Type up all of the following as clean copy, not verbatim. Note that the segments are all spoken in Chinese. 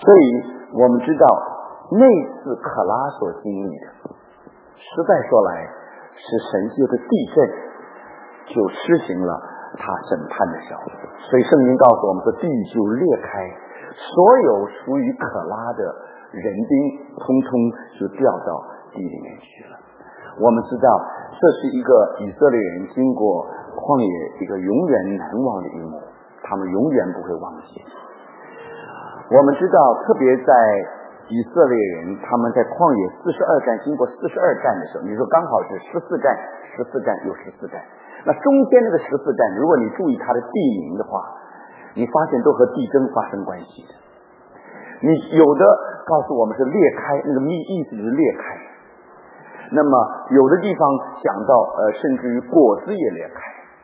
所以我们知道那次可拉所经历的，实在说来是神借着地震就施行了他审判的时候。所以圣经告诉我们说，地就裂开，所有属于可拉的人丁通通就掉到地里面去了。我们知道这是一个以色列人经过旷野一个永远难忘的一幕，他们永远不会忘记。我们知道特别在以色列人他们在旷野42战经过42战的时候，你说刚好是14战又14战，那中间那个14战如果你注意它的地名的话，你发现都和地震发生关系的。你有的告诉我们是裂开，那个意思就是裂开，那么有的地方讲到甚至于果子也裂开。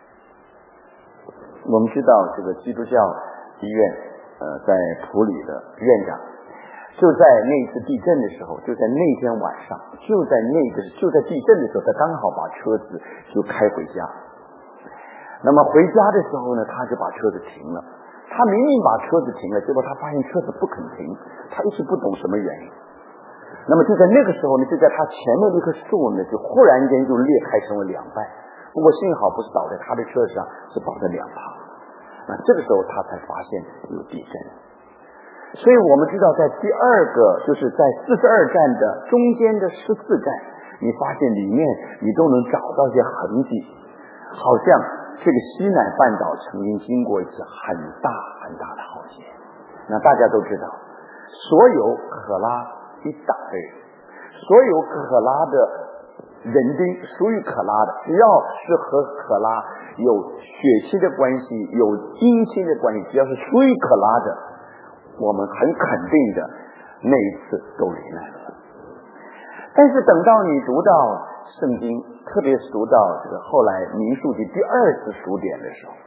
我们知道这个基督教医院在普里的院长就在那次地震的时候，就在那天晚上，就在地震的时候，他刚好把车子就开回家。那么回家的时候呢，他就把车子停了。他明明把车子停了，结果他发现车子不肯停，他一直不懂什么原因。那么就在那个时候呢，就在他前面那棵树呢，就忽然间就裂开成为两半。不过幸好不是倒在他的车上，是倒在两旁。那这个时候他才发现有地震。所以我们知道在第二个就是在42战的中间的14战，你发现里面你都能找到一些痕迹，好像这个西乃半岛曾经经过一次很大很大的浩劫。那大家都知道，所有可拉一党的人，所有可拉的人丁属于可拉的，只要是和可拉有血亲的关系，有姻亲的关系，只要是属于可拉的，我们很肯定的那一次都罹难了。但是等到你读到圣经，特别是读到这个后来民数记第二次数点的时候，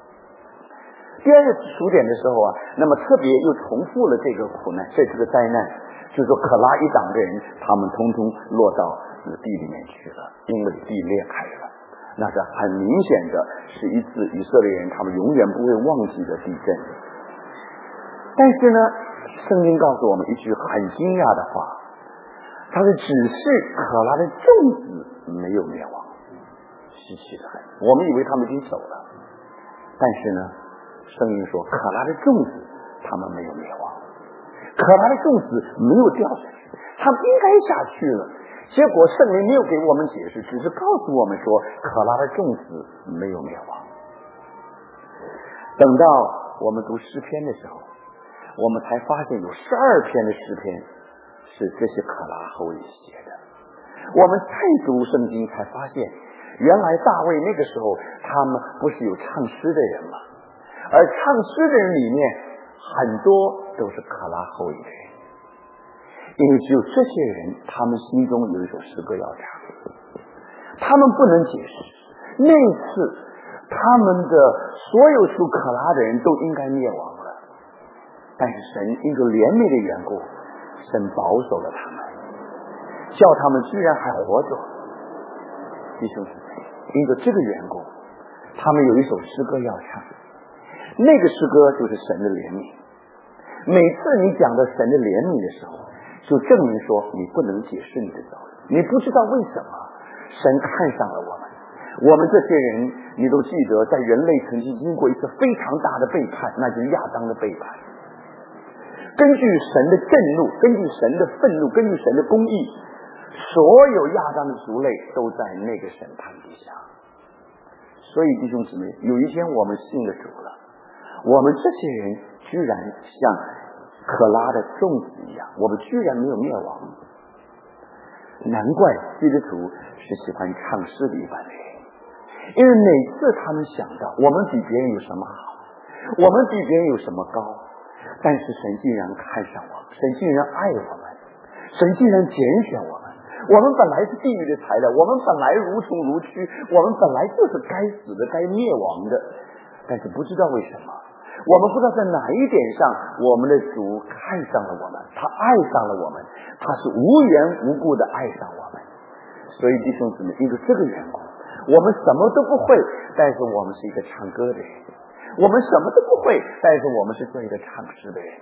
那么特别又重复了这个苦难，这个灾难，就是说可拉一党的人，他们通通落到地里面去了，因为地裂开了。那是很明显的是一次以色列人他们永远不会忘记的地震。但是呢，圣经告诉我们一句很惊讶的话，他说只是可拉的众子没有灭亡，稀奇的很。我们以为他们已经走了，但是呢，圣经说可拉的众子他们没有灭亡，可拉的众子没有掉下去，他们应该下去了。结果圣灵没有给我们解释，只是告诉我们说可拉的众子没有灭亡。等到我们读诗篇的时候，我们才发现有12篇的诗篇是这些可拉后裔写的。我们再读圣经才发现，原来大卫那个时候他们不是有唱诗的人吗？而唱诗的人里面很多都是可拉后裔的人，因为只有这些人他们心中有一首诗歌要唱，他们不能解释那次他们的所有属可拉的人都应该灭亡了，但是神因着怜悯的缘故，神保守了他们，叫他们居然还活着。弟兄姊妹，因着这个缘故，他们有一首诗歌要唱，那个诗歌就是神的怜悯。每次你讲到神的怜悯的时候，就证明说你不能解释你的遭遇，你不知道为什么神看上了我们。我们这些人你都记得，在人类曾经经过一次非常大的背叛，那就是亚当的背叛。根据神的震怒，根据神的愤怒，根据神的公义，所有亚当的族类都在那个审判底下。所以弟兄姊妹，有一天我们信了主了，我们这些人居然像可拉的众子一样，我们居然没有灭亡。难怪基督徒是喜欢唱诗的一般的人，因为每次他们想到我们比别人有什么好，我们比别人有什么高，但是神竟然看上我们，神竟然爱我们，神竟然拣选我们。我们本来是地狱的材料，我们本来如虫如蛆，我们本来就是该死的，该灭亡的，但是不知道为什么，我们不知道在哪一点上我们的主看上了我们，他爱上了我们，他是无缘无故的爱上我们。所以弟兄姊妹，因为这个缘故，我们什么都不会，但是我们是一个唱歌的人，我们什么都不会，但是我们是做一个唱诗的人。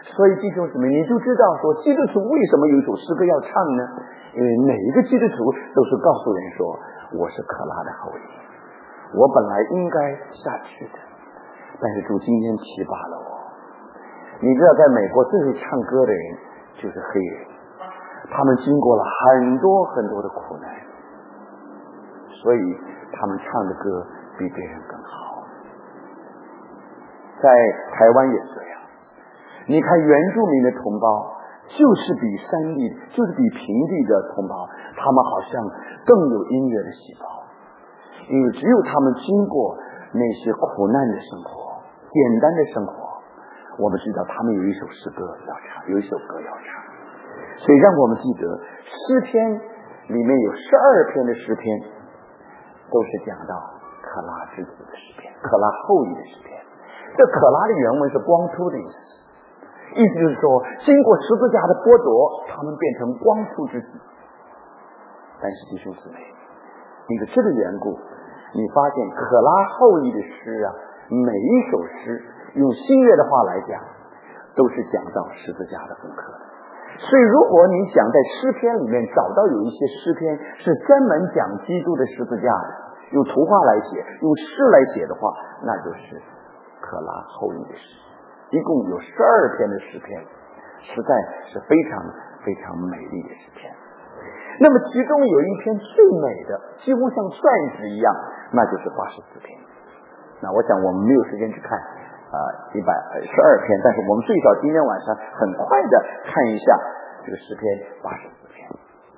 所以弟兄姊妹，你就知道说基督徒为什么有一首诗歌要唱呢？因为每一个基督徒都是告诉人说，我是可拉的后裔，我本来应该下去的，但是主今天提拔了我。你知道在美国最会唱歌的人就是黑人，他们经过了很多很多的苦难，所以他们唱的歌比别人更好。在台湾也这样，你看原住民的同胞就是比山地就是比平地的同胞，他们好像更有音乐的细胞，因为只有他们经过那些苦难的生活，简单的生活，我们知道他们有一首诗歌要唱，有一首歌要唱。所以让我们记得诗篇里面有12篇的诗篇都是讲到可拉之子的诗篇，可拉后裔的诗篇。这可拉的原文是光秃的意思，意思就是说经过十字架的剥夺，他们变成光秃之子。但是弟兄姊妹，因为这个缘故，你发现可拉后裔的诗啊，每一首诗用新约的话来讲都是讲到十字架的功课。所以如果你想在诗篇里面找到有一些诗篇是专门讲基督的十字架的，用图画来写，用诗来写的话，那就是可拉后裔的诗。一共有12篇的诗篇，实在是非常非常美丽的诗篇。那么其中有一篇最美的，几乎像钻石一样，那就是84篇。那我想我们没有时间去看112篇，但是我们最少今天晚上很快的看一下这个诗篇84篇。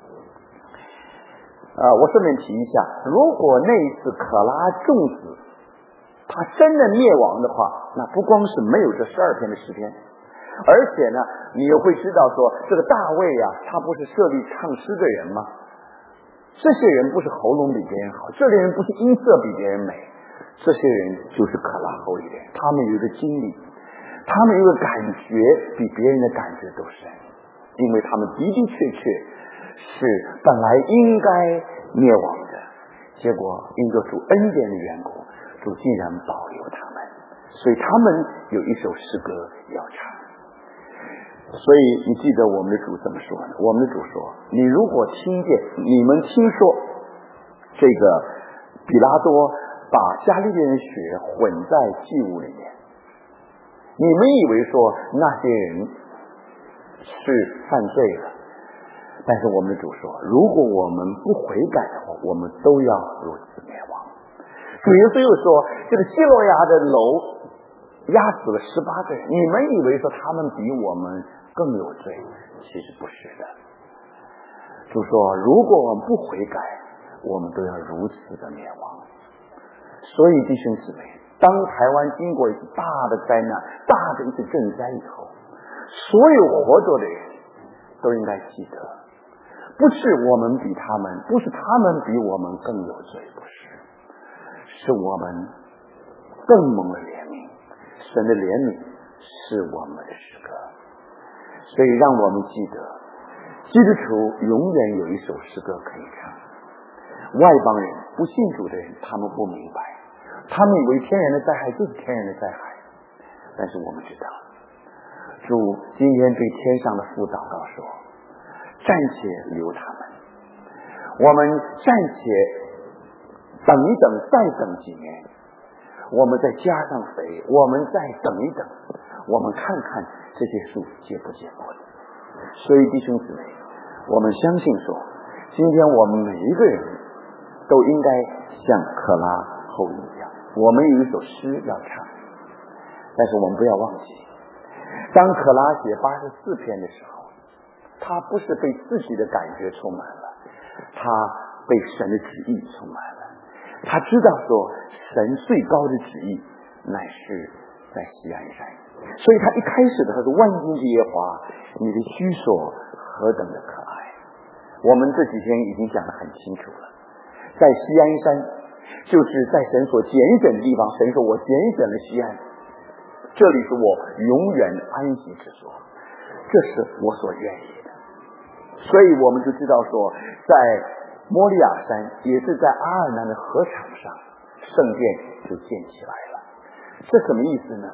我顺便提一下，如果那一次可拉众子他真的灭亡的话，那不光是没有这12篇的诗篇，而且呢，你也会知道说，这个大卫啊，他不是设立唱诗的人吗？这些人不是喉咙比别人好，这些人不是音色比别人美，这些人就是可拉后裔人，他们有一个经历，他们有一个感觉比别人的感觉都深，因为他们的的确确是本来应该灭亡的，结果因着主恩典的缘故，主竟然保留他们，所以他们有一首诗歌要唱。所以你记得我们的主怎么说呢？我们的主说，你如果你们听说这个比拉多把加利利人血混在祭物里面，你们以为说那些人是犯罪了，但是我们的主说，如果我们不悔改的话，我们都要如此灭亡。主耶稣又说，这个希罗亚的楼压死了18个人，你们以为说他们比我们更有罪，其实不是的。主说，如果我们不悔改，我们都要如此的灭亡。所以弟兄姊妹，当台湾经过一次大的灾难，大的一次震灾以后，所有活着的人都应该记得，不是我们比他们，不是他们比我们更有罪，不是，是我们更蒙了怜悯，神的怜悯是我们的诗歌。所以让我们记得，基督徒永远有一首诗歌可以唱。外邦人不信主的人，他们不明白，他们以为天然的灾害就是天然的灾害，但是我们知道，主今天对天上的父祷告说，暂且留他们，我们暂且等一等，再等几年，我们再加上肥，我们再等一等，我们看看这些树结不结果子。所以弟兄姊妹，我们相信说，今天我们每一个人都应该像可拉后裔一样，我们有一首诗要唱，但是我们不要忘记，当可拉写84篇的时候，他不是被自己的感觉充满了，他被神的旨意充满了。他知道说神最高的旨意乃是在锡安山，所以他一开始的他说，万军之耶和华，你的居所何等的可爱。我们这几天已经讲得很清楚了，在锡安山就是在神所拣选的地方，神说我拣选了锡安，这里是我永远安息之所，这是我所愿意的。所以我们就知道说，在摩利亚山也是在阿尔南的河场上，圣殿就建起来了。这什么意思呢？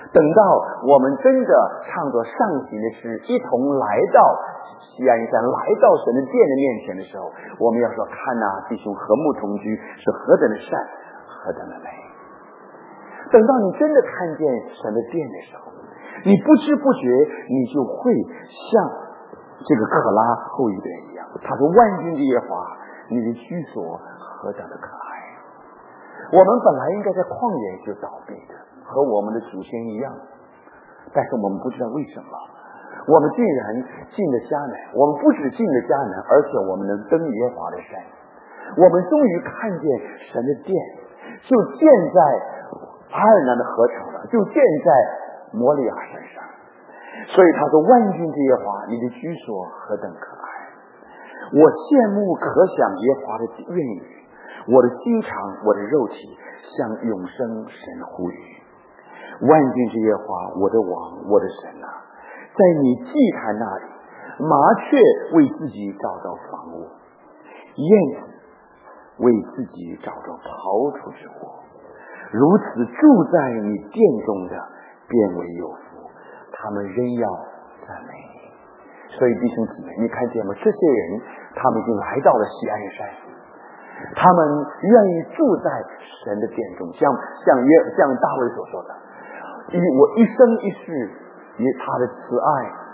等到我们真的唱着上行的诗，一同来到锡安山，来到神的殿的面前的时候，我们要说：看哪，弟兄和睦同居，是何等的善，何等的美。等到你真的看见神的殿的时候，你不知不觉你就会像这个可拉后裔的人一样。他说：万军之耶和华，你的居所何等的可爱。我们本来应该在旷野就倒闭的，和我们的祖先一样，但是我们不知道为什么我们竟然进了迦南。我们不止进了迦南，而且我们能登耶和华的山。我们终于看见神的殿就建在阿尔南的河场了，就建在摩利亚山上。所以他说：万军之耶和华，你的居所何等可爱。我羡慕可想耶和华的愿语，我的心肠，我的肉体向永生神呼吁。万军之耶和华，我的王，我的神啊，在你祭坛那里，麻雀为自己找到房屋，燕子为自己找到刨出之窝，如此住在你殿中的便为有福，他们仍要赞美你。所以弟兄姊妹，你看见吗？这些人他们已经来到了锡安山，他们愿意住在神的殿中，像大卫所说的：我一生一世以他的慈爱，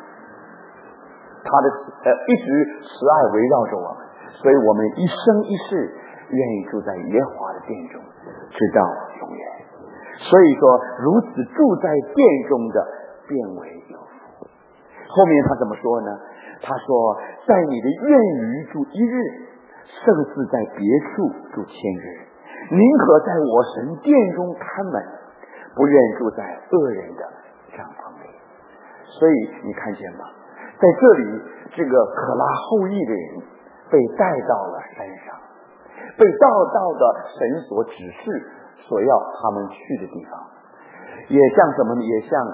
一直慈爱围绕着我们，所以我们一生一世愿意住在耶和华的殿中，直到永远。所以说，如此住在殿中的便为有福。后面他怎么说呢？他说：在你的院宇住一日，胜似在别处住千日。宁可在我神殿中看门，不愿住在恶人的帐篷里。所以你看见吗？在这里，这个可拉后裔的人被带到了山上，被带到的神所指示所要他们去的地方，也像什么呢？也像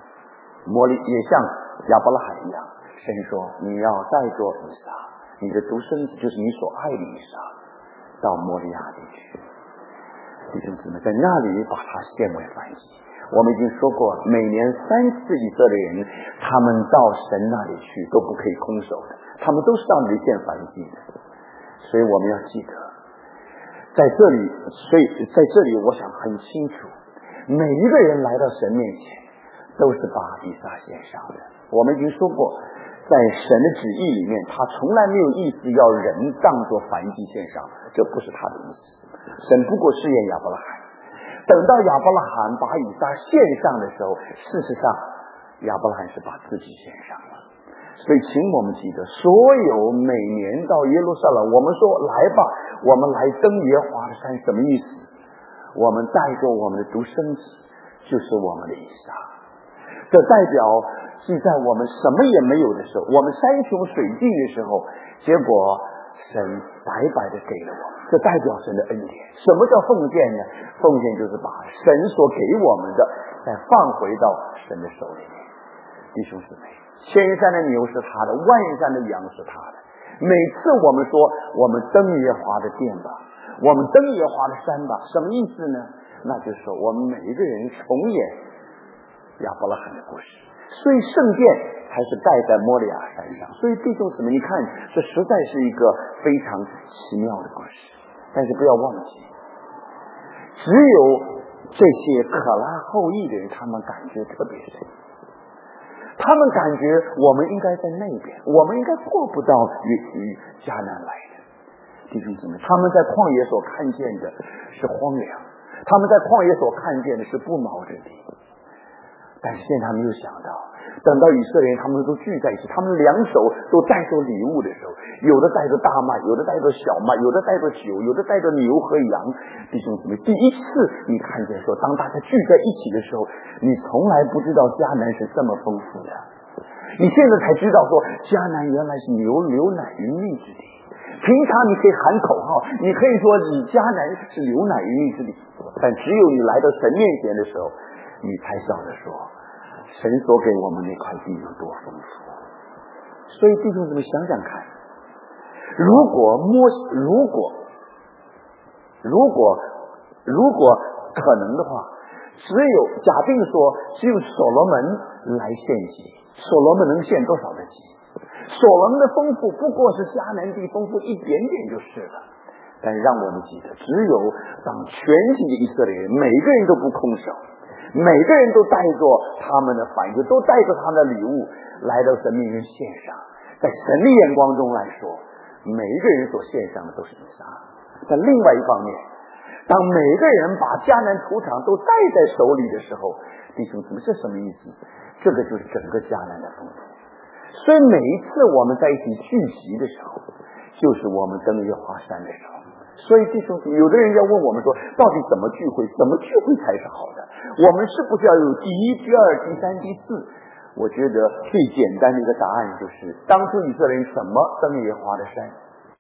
亚伯拉罕一样。神说：你要带着以撒，你的独生子，就是你所爱的以撒，到摩利亚地去。弟兄姊妹，在那里把他献为燔祭。我们已经说过，每年3次以色列人他们到神那里去都不可以空手的，他们都是到那里献燔祭的。所以我们要记得，在这里我想很清楚，每一个人来到神面前都是把以撒献上的。我们已经说过，在神的旨意里面，他从来没有意思要人当作燔祭献上，这不是他的意思。神不过试验亚伯拉罕，等到亚伯拉罕把以撒献上的时候，事实上亚伯拉罕是把自己献上了。所以请我们记得，所有每年到耶路撒冷，我们说来吧，我们来登耶和华的山，什么意思？我们带着我们的独生子，就是我们的以撒。这代表是在我们什么也没有的时候，我们山穷水尽的时候，结果神白白的给了我们，这代表神的恩典。什么叫奉献呢？奉献就是把神所给我们的再放回到神的手里面。弟兄姊妹，千山的牛是他的，万山的羊是他的。每次我们说我们登耶和华的殿吧，我们登耶和华的山吧，什么意思呢？那就是说我们每一个人重演亚伯拉罕的故事。所以圣殿才是盖在摩利亚山上。所以弟兄姊妹，你看，这实在是一个非常奇妙的故事。但是不要忘记，只有这些可拉后裔的人，他们感觉特别深，他们感觉我们应该在那边，我们应该过不到与迦南来的。弟兄姊妹，他们在旷野所看见的是荒凉，他们在旷野所看见的是不毛之地。但是现在他们又想到，等到以色列人他们都聚在一起，他们两手都带着礼物的时候，有的带着大麦，有的带着小麦，有的带着酒，有的带着牛和羊。弟兄姊妹，第一次你看见说，当大家聚在一起的时候，你从来不知道迦南是这么丰富的，你现在才知道说迦南原来是牛奶与蜜之地。平常你可以喊口号，你可以说你迦南是牛奶与蜜之地，但只有你来到神面前的时候，你才晓得说神所给我们那块地有多丰富。所以弟兄姊妹想想看，如果可能的话， 只有假定说只有所罗门来献祭，所罗门能献多少的祭？所罗门的丰富不过是迦南地丰富一点点就是了。但让我们记得，只有当全体的以色列人每个人都不空手，每个人都带着他们的反应，都带着他们的礼物来到神面前献上，在神的眼光中来说，每一个人所献上的都是以撒。但另外一方面，当每个人把迦南土场都带在手里的时候，弟兄姊妹，这什么意思？这个就是整个迦南的丰富。所以每一次我们在一起聚集的时候，就是我们登耶和华山的时候。所以弟兄姊妹，有的人要问我们说，到底怎么聚会？怎么聚会才是好的？我们是不是要有第一、第二、第三、第四？我觉得最简单的一个答案就是，当初以色列人怎么登耶和华的山？